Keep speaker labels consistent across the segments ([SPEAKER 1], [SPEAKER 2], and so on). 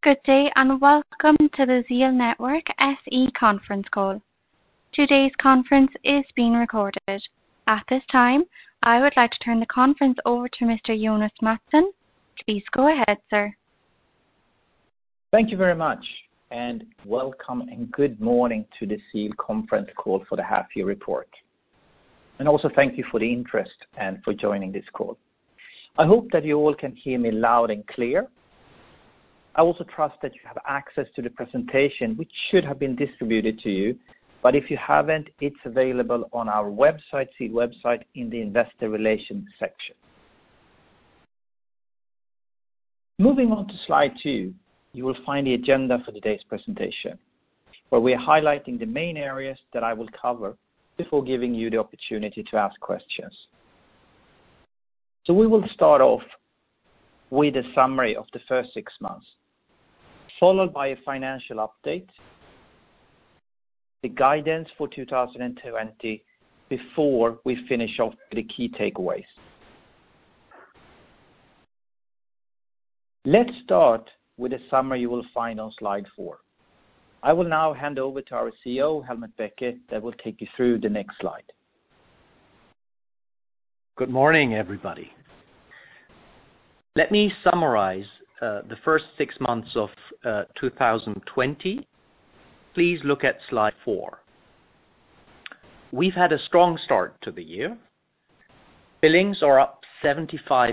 [SPEAKER 1] Good day and welcome to the ZEAL Network SE conference call. Today's conference is being recorded. At this time, I would like to turn the conference over to Mr. Jonas Mattsson. Please go ahead, sir.
[SPEAKER 2] Thank you very much, and welcome and good morning to the ZEAL conference call for the half-year report. And also thank you for the interest and for joining this call. I hope that you all can hear me loud and clear. I also trust that you have access to the presentation, which should have been distributed to you. But if you haven't, it's available on our website, ZEAL website, in the Investor Relations section. Moving on to slide 2, you will find the agenda for today's presentation, where we are highlighting the main areas that I will cover before giving you the opportunity to ask questions. So we will start off with a summary of the first 6 months, followed by a financial update, the guidance for 2020, before we finish off with the key takeaways. Let's start with a summary you will find on slide 4. I will now hand over to our CEO, Helmut Becker, that will take you through the next slide.
[SPEAKER 3] Good morning, everybody. Let me summarize the first 6 months of 2020. Please look at slide 4. We've had a strong start to the year. Billings are up 75%.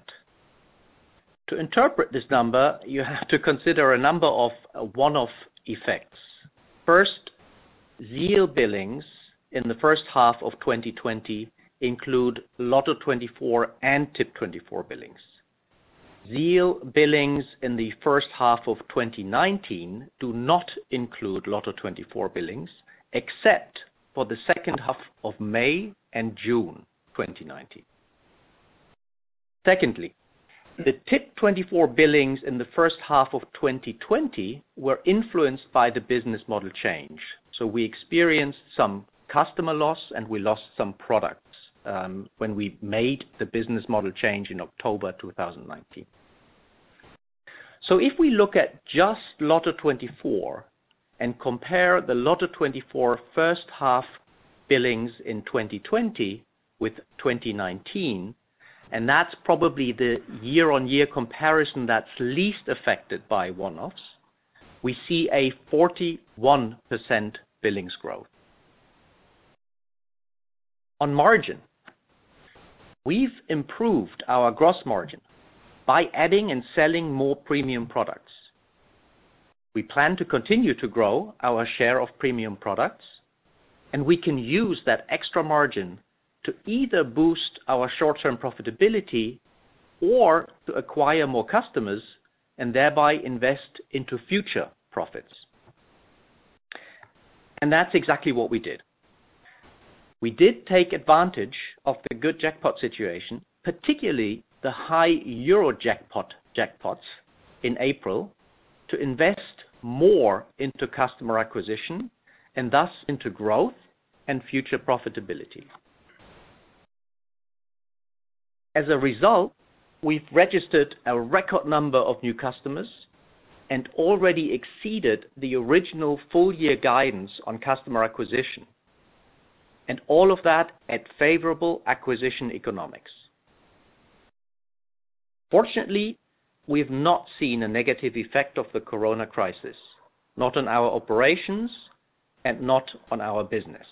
[SPEAKER 3] To interpret this number, you have to consider a number of one-off effects. First, ZEAL billings in the first half of 2020 include Lotto24 and Tip24 billings. ZEAL billings in the first half of 2019 do not include Lotto24 billings, except for the second half of May and June 2019. Secondly, the Tip24 billings in the first half of 2020 were influenced by the business model change. So we experienced some customer loss and we lost some products when we made the business model change in October 2019. So if we look at just Lotto24 and compare the Lotto24 first half billings in 2020 with 2019, and that's probably the year-on-year comparison that's least affected by one-offs, we see a 41% billings growth. On margin, we've improved our gross margin by adding and selling more premium products. We plan to continue to grow our share of premium products, and we can use that extra margin to either boost our short-term profitability or to acquire more customers and thereby invest into future profits. And that's exactly what we did. We did take advantage of the good jackpot situation, particularly the high Euro jackpots in April, to invest more into customer acquisition and thus into growth and future profitability. As a result, we've registered a record number of new customers and already exceeded the original full-year guidance on customer acquisition. And all of that at favorable acquisition economics. Fortunately, we have not seen a negative effect of the corona crisis, not on our operations and not on our business.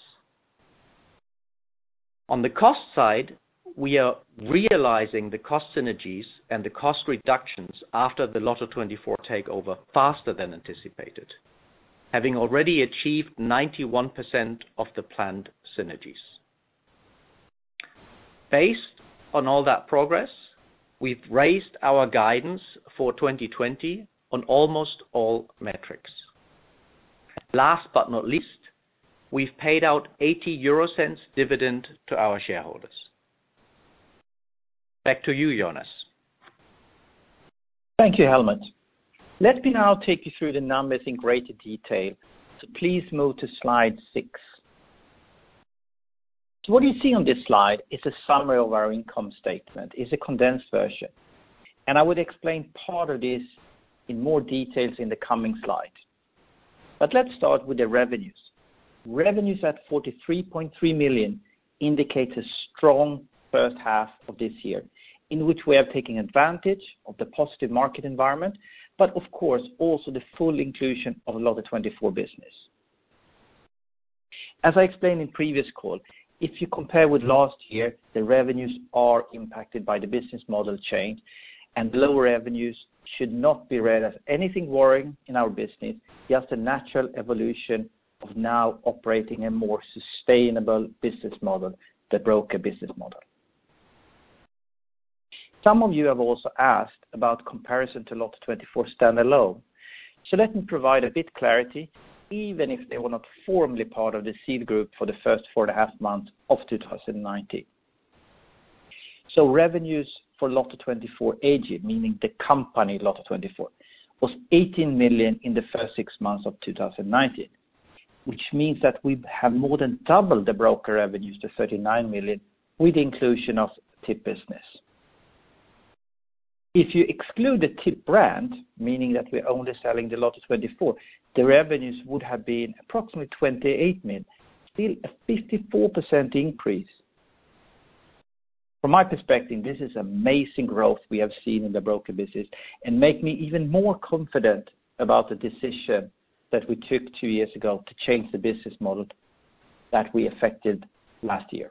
[SPEAKER 3] On the cost side, we are realizing the cost synergies and the cost reductions after the Lotto24 takeover faster than anticipated, having already achieved 91% of the planned synergies. Based on all that progress, we've raised our guidance for 2020 on almost all metrics. Last but not least, we've paid out 0.80 dividend to our shareholders. Back to you, Jonas.
[SPEAKER 2] Thank you, Helmut. Let me now take you through the numbers in greater detail. So please move to slide 6. So what you see on this slide is a summary of our income statement. It's a condensed version. And I would explain part of this in more details in the coming slide. But let's start with the revenues. Revenues at 43.3 million indicates a strong first half of this year, in which we have taken advantage of the positive market environment, but of course also the full inclusion of Lotto24 business. As I explained in previous call, if you compare with last year, the revenues are impacted by the business model change, and lower revenues should not be read as anything worrying in our business, just a natural evolution of now operating a more sustainable business model, the broker business model. Some of you have also asked about comparison to Lotto24 standalone. So let me provide a bit clarity, even if they were not formally part of the Seal Group for the first 4.5 months of 2019. So revenues for Lotto24 AG, meaning the company Lotto24, was 18 million in the first 6 months of 2019, which means that we have more than doubled the broker revenues to 39 million with the inclusion of TIP business. If you exclude the TIP brand, meaning that we're only selling the Lotto24, the revenues would have been approximately 28 million, still a 54% increase. From my perspective, this is amazing growth we have seen in the broker business and make me even more confident about the decision that we took 2 years ago to change the business model that we effected last year.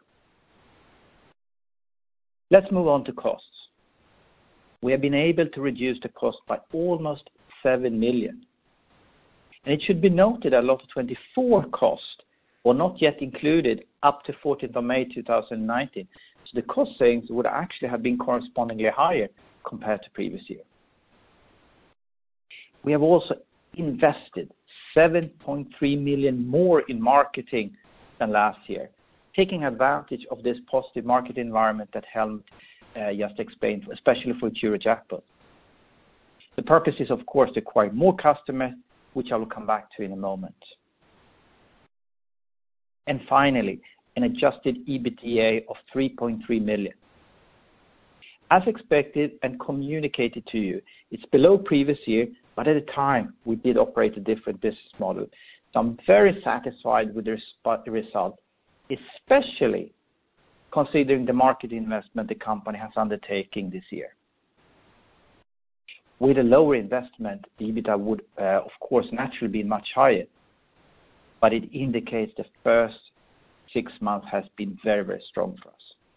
[SPEAKER 2] Let's move on to costs. We have been able to reduce the cost by almost 7 million. And it should be noted that Lotto24 cost were not yet included up to 14th of May 2019. So the cost savings would actually have been correspondingly higher compared to previous year. We have also invested 7.3 million more in marketing than last year, taking advantage of this positive market environment that Helmut just explained, especially for Eurojackpot. The purpose is, of course, to acquire more customers, which I will come back to in a moment. And finally, an adjusted EBITDA of 3.3 million. As expected and communicated to you, it's below previous year, but at the time we did operate a different business model. So I'm very satisfied with the result, especially considering the market investment the company has undertaken this year. With a lower investment, the EBITDA would, of course, naturally be much higher, but it indicates the first 6 months has been very, very strong for us.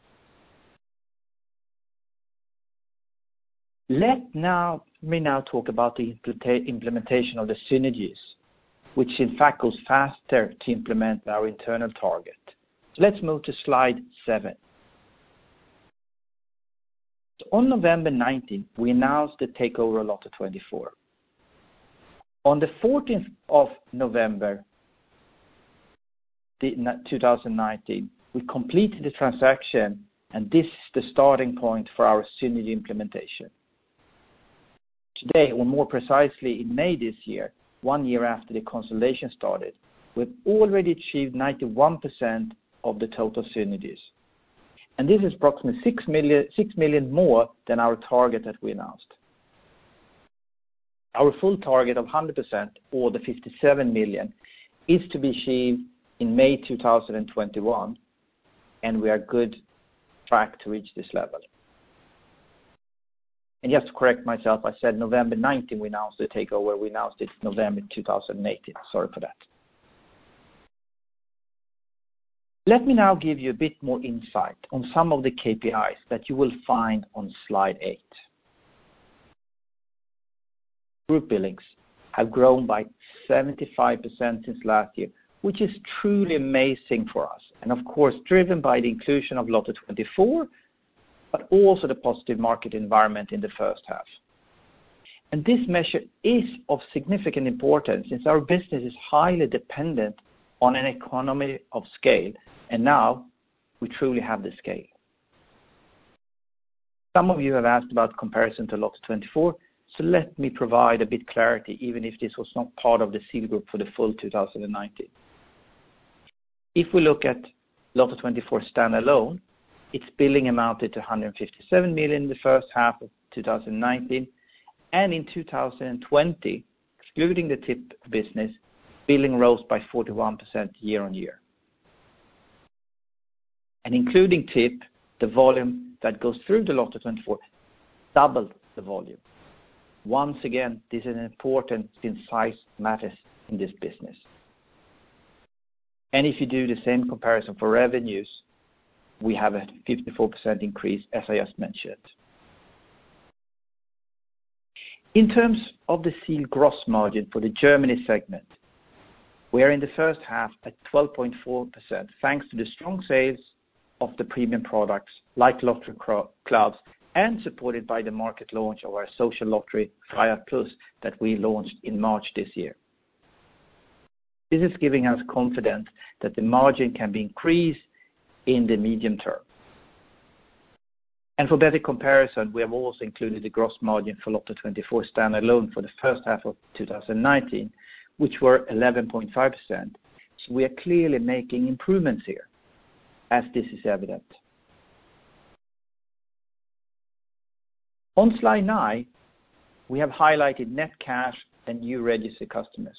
[SPEAKER 2] Let me now talk about the implementation of the synergies, which in fact goes faster to implement our internal target. So let's move to slide 7. So on November 19, we announced the takeover of Lotto24. On the 14th of November 2019, we completed the transaction, and this is the starting point for our synergy implementation. Today, or more precisely in May this year, 1 year after the consolidation started, we've already achieved 91% of the total synergies. And this is approximately 6 million more than our target that we announced. Our full target of 100%, or the 57 million, is to be achieved in May 2021, and we are good track to reach this level. And just to correct myself, I said November 19 we announced the takeover. We announced it November 2018. Sorry for that. Let me now give you a bit more insight on some of the KPIs that you will find on slide 8. Group billings have grown by 75% since last year, which is truly amazing for us. And of course, driven by the inclusion of Lotto24, but also the positive market environment in the first half. And this measure is of significant importance since our business is highly dependent on an economy of scale, and now we truly have the scale. Some of you have asked about comparison to Lotto24, so let me provide a bit clarity, even if this was not part of the Seal Group for the full 2019. If we look at Lotto24 standalone, its billing amounted to 157 million in the first half of 2019, And in 2020, excluding the tip business, billing rose by 41% year on year. And including tip, the volume that goes through the Lotto24 doubled the volume. Once again, this is important since size matters in this business. And if you do the same comparison for revenues, we have a 54% increase, as I just mentioned. In terms of the Seal gross margin for the Germany segment, we are in the first half at 12.4%, thanks to the strong sales of the premium products like Lottery Clubs and supported by the market launch of our social lottery, Freiheit Plus, that we launched in March this year. This is giving us confidence that the margin can be increased in the medium term. And for better comparison, we have also included the gross margin for Lotto24 standalone for the first half of 2019, which were 11.5%. So we are clearly making improvements here, as this is evident. On slide 9, we have highlighted net cash and new registered customers.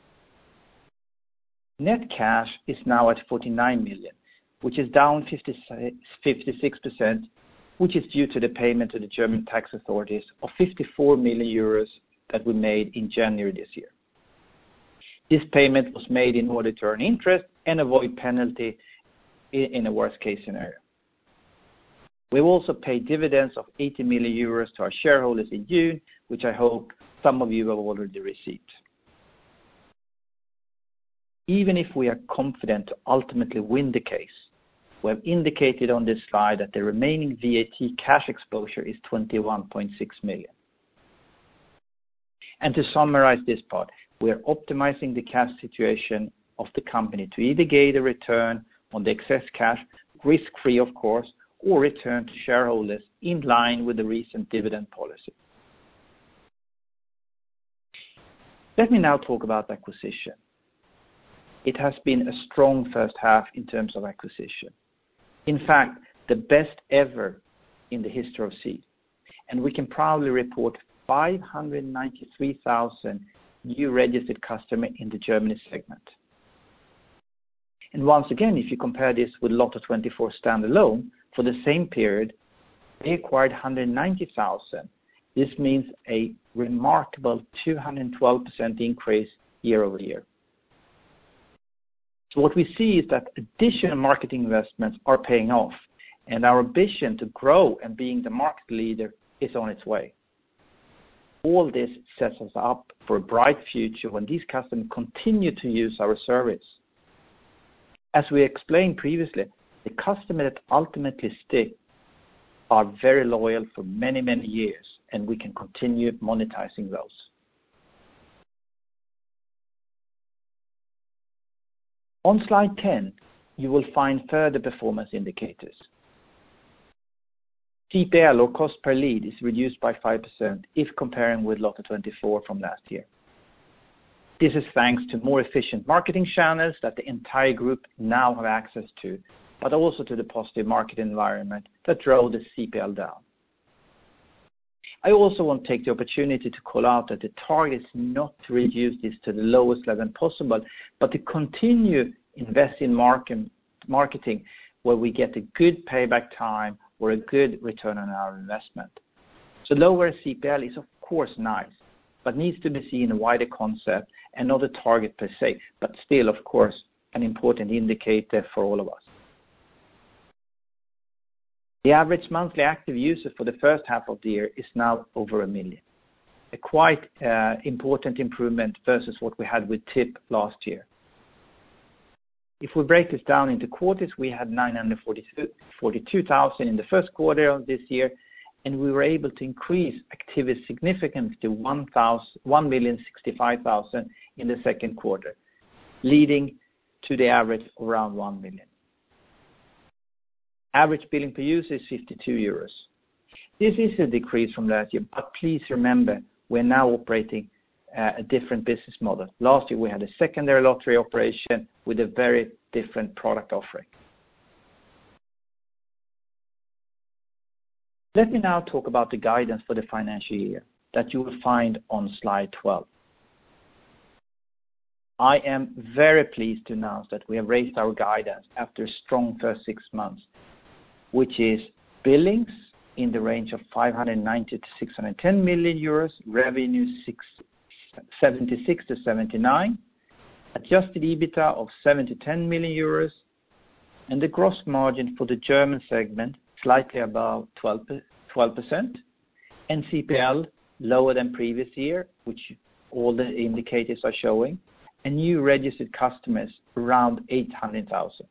[SPEAKER 2] Net cash is now at 49 million, which is down 56%, which is due to the payment to the German tax authorities of 54 million euros that we made in January this year. This payment was made in order to earn interest and avoid penalty in a worst-case scenario. We've also paid dividends of 80 million euros to our shareholders in June, which I hope some of you have already received. Even if we are confident to ultimately win the case, we have indicated on this slide that the remaining VAT cash exposure is 21.6 million. And to summarize this part, we are optimizing the cash situation of the company to either get a return on the excess cash, risk-free of course, or return to shareholders in line with the recent dividend policy. Let me now talk about acquisition. It has been a strong first half in terms of acquisition. In fact, the best ever in the history of Seal. And we can proudly report 593,000 new registered customers in the Germany segment. And once again, if you compare this with Lotto24 standalone, for the same period, they acquired 190,000. This means a remarkable 212% increase year over year. So what we see is that additional marketing investments are paying off, and our ambition to grow and being the market leader is on its way. All this sets us up for a bright future when these customers continue to use our service. As we explained previously, the customers that ultimately stick are very loyal for many, many years, and we can continue monetizing those. On slide 10, you will find further performance indicators. CPL, or cost per lead, is reduced by 5% if comparing with Lotto24 from last year. This is thanks to more efficient marketing channels that the entire group now have access to, but also to the positive market environment that drove the CPL down. I also want to take the opportunity to call out that the target is not to reduce this to the lowest level possible, but to continue invest in marketing where we get a good payback time or a good return on our investment. So lower CPL is of course nice, but needs to be seen in a wider concept and not a target per se, but still of course an important indicator for all of us. The average monthly active user for the first half of the year is now over 1 million. A quite important improvement versus what we had with TIP last year. If we break this down into quarters, we had 942,000 in the first quarter of this year, and we were able to increase activity significantly to 1,065,000 in the second quarter, leading to the average of around 1 million. Average billing per user is 52 euros. This is a decrease from last year, but please remember, we're now operating a different business model. Last year we had a secondary lottery operation with a very different product offering. Let me now talk about the guidance for the financial year. that you will find on slide 12. I am very pleased to announce that we have raised our guidance after a strong first 6 months, which is billings in the range of 590 to 610 million euros, revenue 76 to 79, adjusted EBITDA of 7 to 10 million euros, and the gross margin for the German segment slightly above 12%, and CPL lower than previous year, which all the indicators are showing, and new registered customers around 800,000.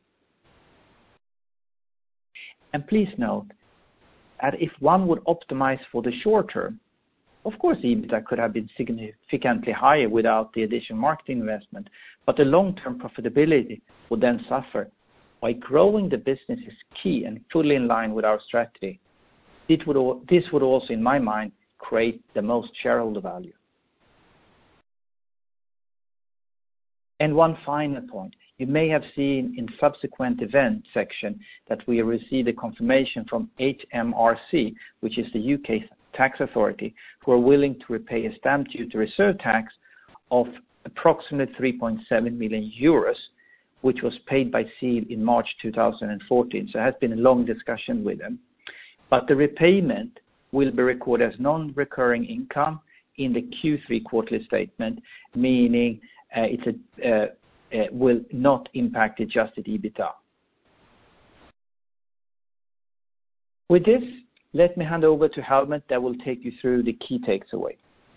[SPEAKER 2] And please note that if one would optimize for the short term, of course EBITDA could have been significantly higher without the additional marketing investment, but the long-term profitability would then suffer. By growing the business is key and fully in line with our strategy. This would also, in my mind, create the most shareholder value. And one final point, you may have seen in subsequent event section that we received a confirmation from HMRC, which is the UK tax authority, who are willing to repay a stamp duty reserve tax of approximately 3.7 million euros, which was paid by Seal in March 2014. So it has been a long discussion with them. But the repayment will be recorded as non-recurring income in the Q3 quarterly statement, meaning it will not impact adjusted EBITDA. With this, let me hand over to Helmut that will take you through the key takeaway.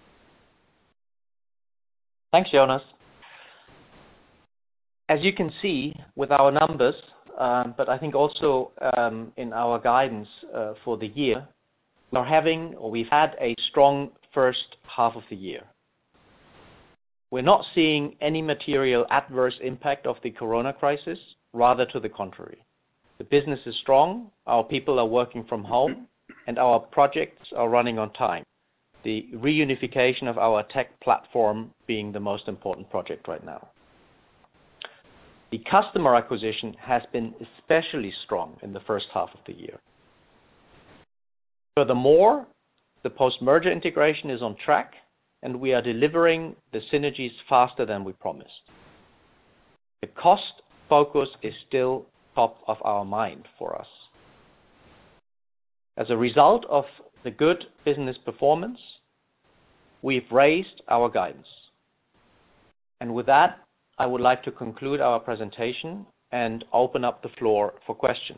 [SPEAKER 3] Thanks, Jonas. As you can see with our numbers, but I think also in our guidance for the year, we've had a strong first half of the year. We're not seeing any material adverse impact of the corona crisis, rather to the contrary. The business is strong, our people are working from home, and our projects are running on time. The reunification of our tech platform being the most important project right now. The customer acquisition has been especially strong in the first half of the year. Furthermore, the post-merger integration is on track, and we are delivering the synergies faster than we promised. The cost focus is still top of our mind for us. As a result of the good business performance, we've raised our guidance. And with that, I would like to conclude our presentation and open up the floor for questions.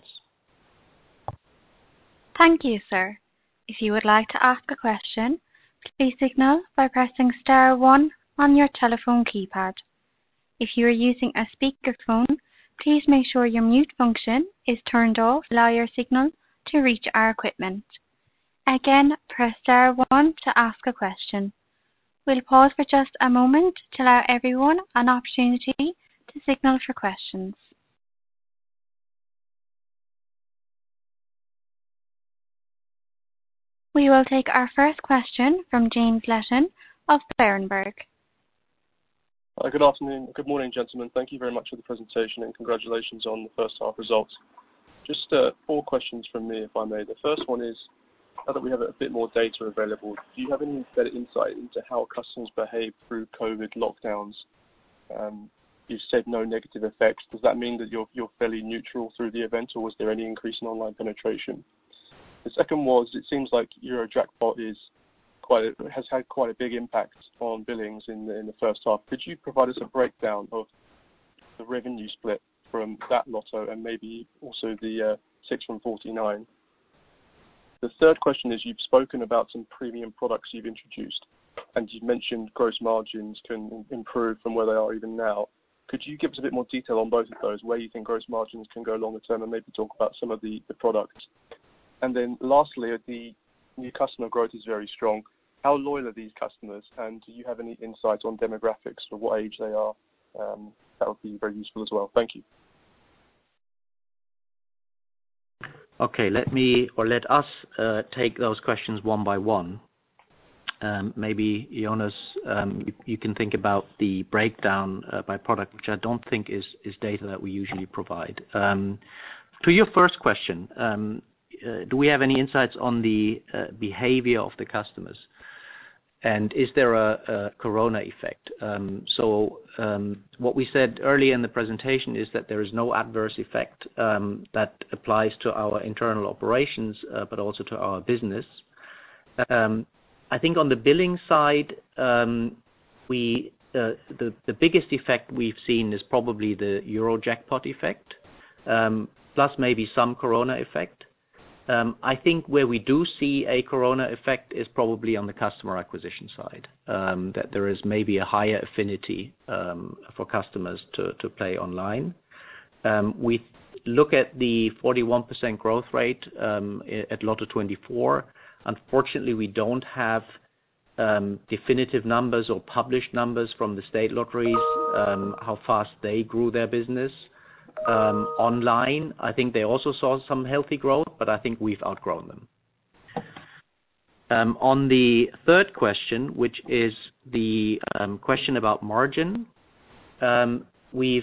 [SPEAKER 1] Thank you, sir. If you would like to ask a question, please signal by pressing star 1 on your telephone keypad. If you are using a speakerphone, please make sure your mute function is turned off to allow your signal to reach our equipment. Again, press star 1 to ask a question. We'll pause for just a moment to allow everyone an opportunity to signal for questions. We will take our first question from James Letton of Berenberg.
[SPEAKER 4] Good afternoon. Good morning, gentlemen. Thank you very much for the presentation and congratulations on the first half results. Just 4 questions from me, if I may. The first one is, now that we have a bit more data available, do you have any better insight into how customers behave through COVID lockdowns? You said no negative effects. Does that mean that you're fairly neutral through the event, or was there any increase in online penetration? The second was, it seems like Eurojackpot has had quite a big impact on billings in the first half. Could you provide us a breakdown of the revenue split from that lotto and maybe also the 6 from 49? The third question is, you've spoken about some premium products you've introduced, and you've mentioned gross margins can improve from where they are even now. Could you give us a bit more detail on both of those, where you think gross margins can go longer term, and maybe talk about some of the products? And then lastly, the new customer growth is very strong. How loyal are these customers, and do you have any insight on demographics for what age they are? That would be very useful as well. Thank you.
[SPEAKER 3] Okay, let us take those questions one by one. Maybe Jonas, you can think about the breakdown by product, which I don't think is data that we usually provide. To your first question, do we have any insights on the behavior of the customers? And is there a corona effect? What we said earlier in the presentation is that there is no adverse effect that applies to our internal operations, but also to our business. I think on the billing side, the biggest effect we've seen is probably the Eurojackpot effect, plus maybe some corona effect. I think where we do see a corona effect is probably on the customer acquisition side, that there is maybe a higher affinity for customers to play online. We look at the 41% growth rate at Lotto24. Unfortunately, we don't have definitive numbers or published numbers from the state lotteries, how fast they grew their business. Online, I think they also saw some healthy growth, but I think we've outgrown them. On the third question, which is the question about margin, we've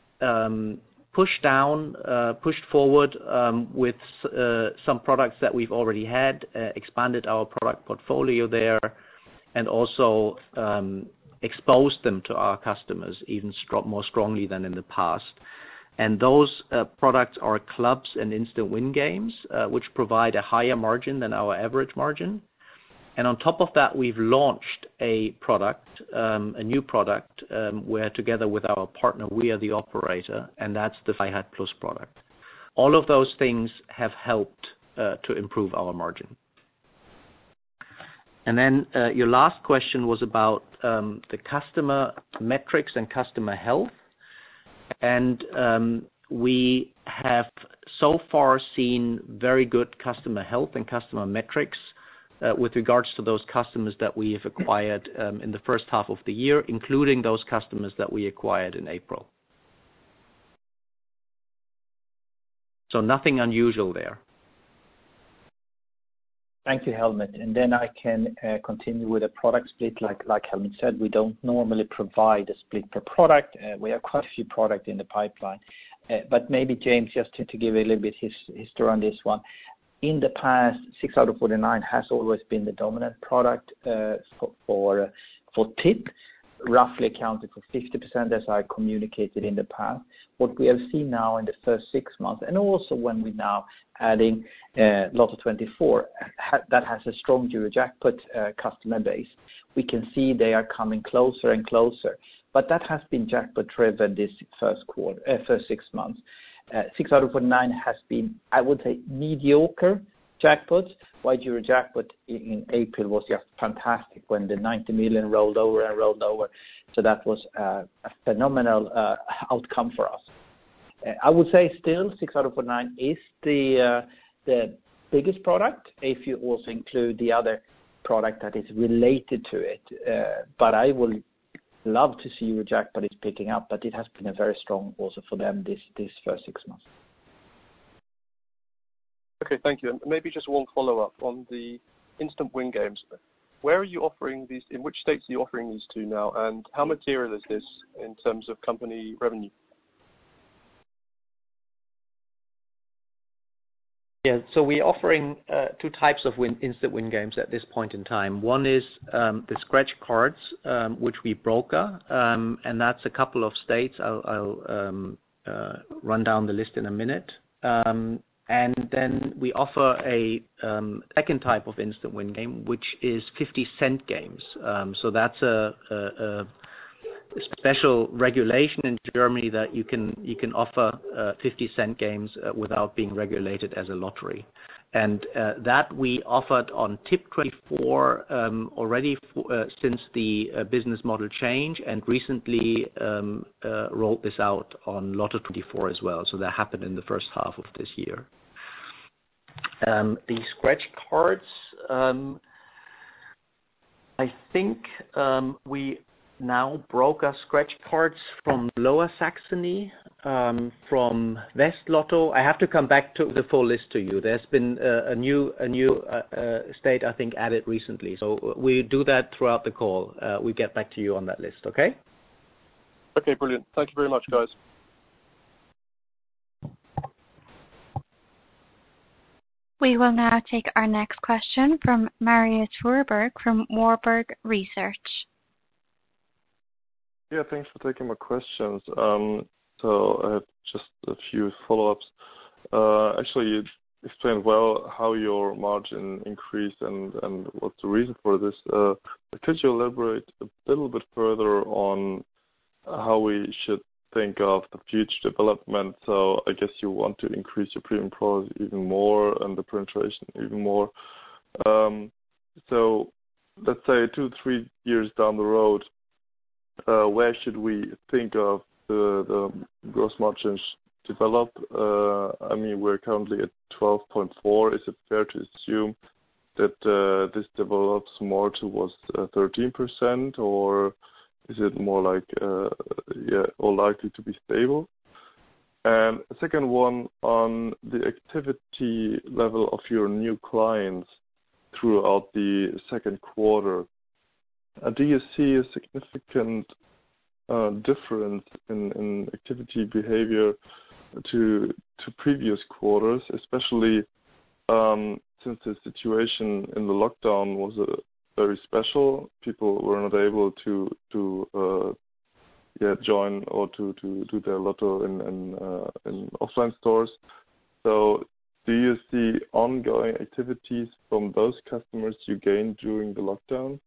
[SPEAKER 3] pushed forward with some products that we've already had, expanded our product portfolio there, and also exposed them to our customers even more strongly than in the past. And those products are clubs and instant win games, which provide a higher margin than our average margin. And on top of that, we've launched a new product, where together with our partner, we are the operator, and that's the freiheit+ product. All of those things have helped to improve our margin. And then your last question was about the customer metrics and customer health. And we have so far seen very good customer health and customer metrics with regards to those customers that we have acquired in the first half of the year, including those customers that we acquired in April. So nothing unusual there.
[SPEAKER 2] Thank you, Helmut. And then I can continue with a product split. Like Helmut said, we don't normally provide a split per product. We have quite a few products in the pipeline. But maybe, James, just to give a little bit history on this one. In the past, 6 out of 49 has always been the dominant product for tip, roughly accounted for 50%, as I communicated in the past. What we have seen now in the first 6 months, and also when we're now adding Lotto24, that has a strong Eurojackpot customer base, we can see they are coming closer and closer. But that has been jackpot driven this first 6 months. 6 out of 49 has been, I would say, mediocre jackpots, while Eurojackpot in April was just fantastic when the 90 million rolled over. So that was a phenomenal outcome for us. I would say still 6 out of 49 is the biggest product, if you also include the other product that is related to it. But I will love to see Eurojackpot is picking up, but it has been a very strong also for them this first 6 months.
[SPEAKER 4] Okay, thank you. And maybe just one follow-up on the instant win games. Where are you offering these? In which states are you offering these to now? And how material is this in terms of company revenue?
[SPEAKER 3] Yeah, so we're offering two types of instant win games at this point in time. One is the scratch cards, which we broker, and that's a couple of states. I'll run down the list in a minute. And then we offer a second type of instant win game, which is 50-cent games. So that's a special regulation in Germany that you can offer 50-cent games without being regulated as a lottery. And that we offered on Tip24 already since the business model change, and recently rolled this out on Lotto24 as well. So that happened in the first half of this year. The scratch cards, I think we now broker scratch cards from Lower Saxony, from West Lotto. I have to come back to the full list to you. There's been a new state, I think, added recently. So we do that throughout the call. We get back to you on that list, okay?
[SPEAKER 4] Okay, brilliant. Thank you very much, guys.
[SPEAKER 1] We will now take our next question from Marius Fuhrberg from Warburg Research.
[SPEAKER 5] Yeah, thanks for taking my questions. So I have just a few follow-ups. Actually, you explained well how your margin increased and what's the reason for this. Could you elaborate a little bit further on how we should think of the future development? So I guess you want to increase your premium products even more and the penetration even more. So let's say 2-3 years down the road, where should we think of the gross margins develop? I mean, we're currently at 12.4. Is it fair to assume that this develops more towards 13%, or is it more like or likely to be stable? And a second one on the activity level of your new clients throughout the second quarter. Do you see a significant difference in activity behavior to previous quarters, especially since the situation in the lockdown was very special? People were not able to join or to do their lotto in offline stores. So do you see ongoing activities from those customers you gained during the lockdown?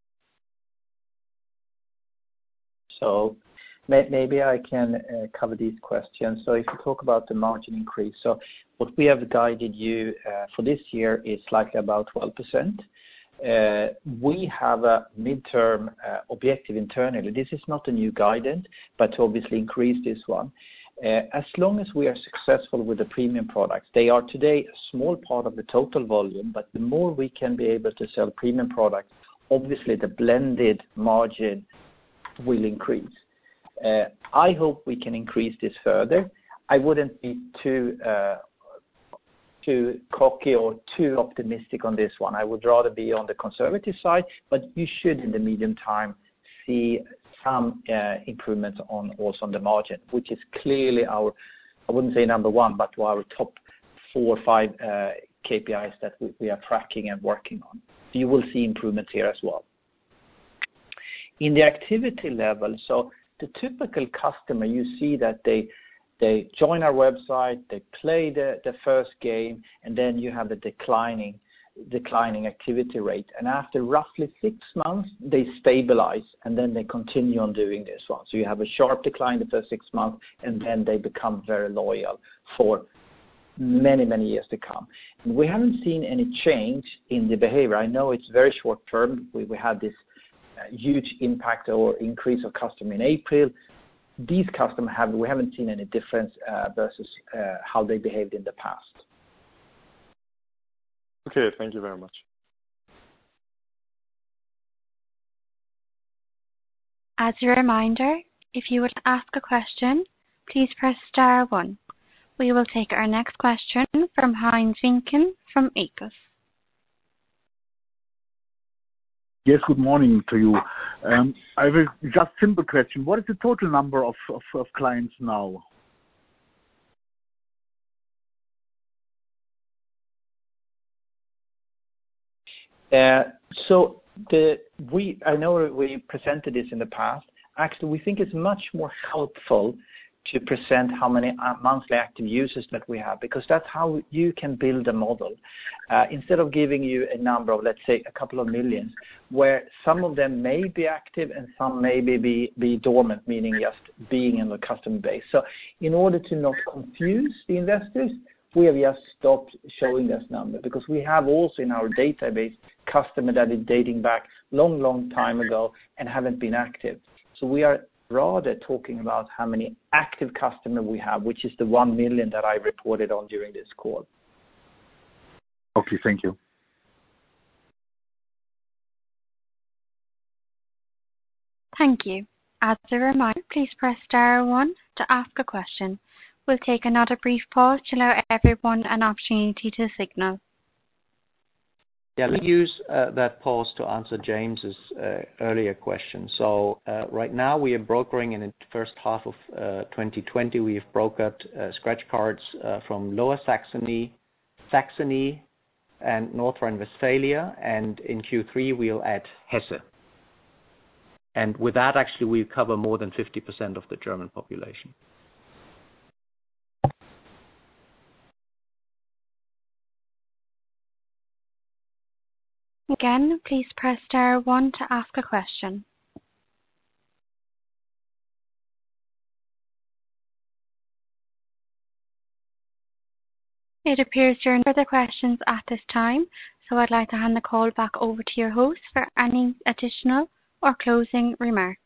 [SPEAKER 2] So maybe I can cover these questions. So if you talk about the margin increase, so what we have guided you for this year is slightly about 12%. We have a midterm objective internally. This is not a new guidance, but to obviously increase this one. As long as we are successful with the premium products, they are today a small part of the total volume, but the more we can be able to sell premium products, obviously the blended margin will increase. I hope we can increase this further. I wouldn't be too cocky or too optimistic on this one. I would rather be on the conservative side, but you should in the medium time see some improvements also on the margin, which is clearly our, I wouldn't say number one, but our top 4 or 5 KPIs that we are tracking and working on. So you will see improvements here as well. In the activity level, so the typical customer, you see that they join our website, they play the first game, and then you have the declining activity rate. And after roughly 6 months, they stabilize, and then they continue on doing this one. So you have a sharp decline the first 6 months, and then they become very loyal for many, many years to come. And we haven't seen any change in the behavior. I know it's very short term. We had this huge impact or increase of customer in April. These customers we haven't seen any difference versus how they behaved in the past.
[SPEAKER 5] Okay, thank you very much.
[SPEAKER 1] As a reminder, if you would ask a question, please press star 1. We will take our next question from Heinz Winken from Ecos.
[SPEAKER 6] Yes, good morning to you. I have a just simple question. What is the total number of clients now?
[SPEAKER 2] So I know we presented this in the past. Actually, we think it's much more helpful to present how many monthly active users that we have, because that's how you can build a model. Instead of giving you a number of, let's say, a couple of millions, where some of them may be active and some may be dormant, meaning just being in the customer base. So in order to not confuse the investors, we have just stopped showing this number, because we have also in our database customer that is dating back long time ago and haven't been active. So we are rather talking about how many active customers we have, which is the 1 million that I reported on during this call.
[SPEAKER 6] Okay, thank you.
[SPEAKER 1] Thank you. As a reminder, please press star 1 to ask a question. We'll take another brief pause to allow everyone an opportunity to signal.
[SPEAKER 3] Yeah, let me use that pause to answer James's earlier question. So right now we are brokering in the first half of 2020. We have brokered scratch cards from Lower Saxony, and North Rhine-Westphalia, and in Q3 we'll add Hesse. And with that, actually, we cover more than 50% of the German population.
[SPEAKER 1] Again, please press star 1 to ask a question. It appears there are no further questions at this time, so I'd like to hand the call back over to your host for any additional or closing remarks.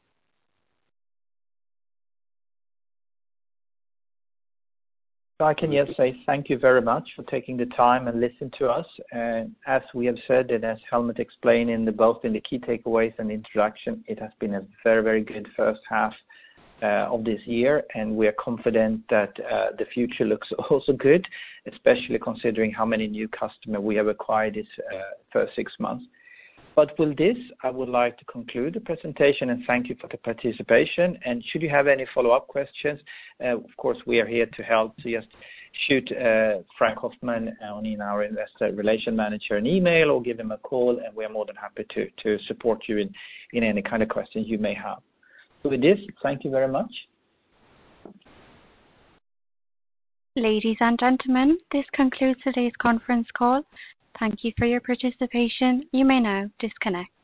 [SPEAKER 2] I can just say thank you very much for taking the time and listening to us. And as we have said, and as Helmut explained both in the key takeaways and introduction, it has been a very, very good first half of this year, and we are confident that the future looks also good, especially considering how many new customers we have acquired this first 6 months. But with this, I would like to conclude the presentation and thank you for the participation. And should you have any follow-up questions, of course, we are here to help. So just shoot Frank Hoffman, our investor relation manager, an email or give him a call, and we are more than happy to support you in any kind of questions you may have. So with this, thank you very much.
[SPEAKER 1] Ladies and gentlemen, this concludes today's conference call. Thank you for your participation. You may now disconnect.